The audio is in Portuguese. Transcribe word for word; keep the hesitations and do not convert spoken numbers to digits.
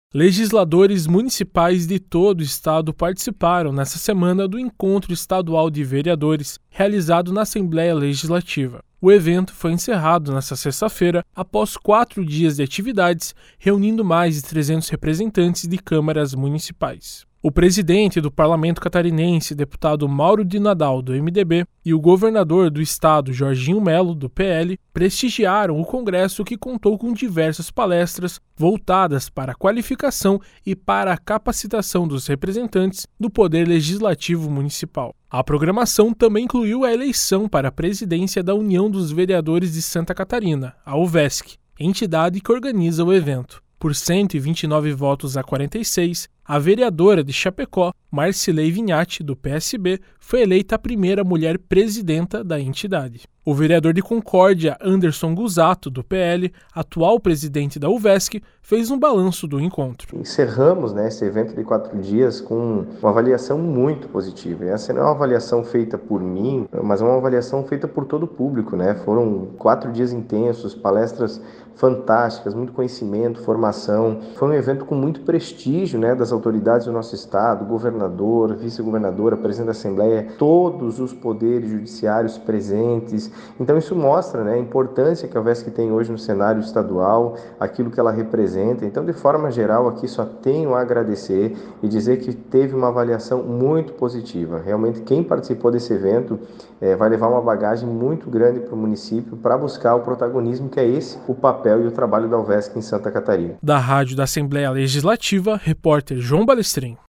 Legisladores municipais de todo o estado participaram nesta semana do Encontro Estadual de Vereadores, realizado na Assembleia Legislativa. O evento foi encerrado nesta sexta-feira, após quatro dias de atividades, reunindo mais de trezentos representantes de câmaras municipais. O presidente do Parlamento Catarinense, deputado Mauro de Nadal, do M D B, e o governador do estado, Jorginho Melo, do P L, prestigiaram o congresso, que contou com diversas palestras voltadas para a qualificação e para a capacitação dos representantes do Poder Legislativo Municipal. A programação também incluiu a eleição para a presidência da União dos Vereadores de Santa Catarina, a U V E S C, entidade que organiza o evento. Por cento e vinte e nove votos a quarenta e seis, a vereadora de Chapecó, Marcilei Vignati, do P S B, foi eleita a primeira mulher presidenta da entidade. O vereador de Concórdia, Anderson Gusato, do P L, atual presidente da U V E S C, fez um balanço do encontro. Encerramos né, esse evento de quatro dias com uma avaliação muito positiva. Essa não é uma avaliação feita por mim, mas é uma avaliação feita por todo o público. Né? Foram quatro dias intensos, palestras fantásticas, muito conhecimento, formação. Foi um evento com muito prestígio, né, das autoridades do nosso estado, governador, vice-governadora, presidente da Assembleia, todos os poderes judiciários presentes. Então isso mostra né, a importância que a U V E S C tem hoje no cenário estadual, aquilo que ela representa. Então, de forma geral, aqui só tenho a agradecer e dizer que teve uma avaliação muito positiva. Realmente, quem participou desse evento é, vai levar uma bagagem muito grande para o município para buscar o protagonismo, que é esse o papel e o trabalho da U V E S C em Santa Catarina. Da Rádio da Assembleia Legislativa, repórter João Balestrin.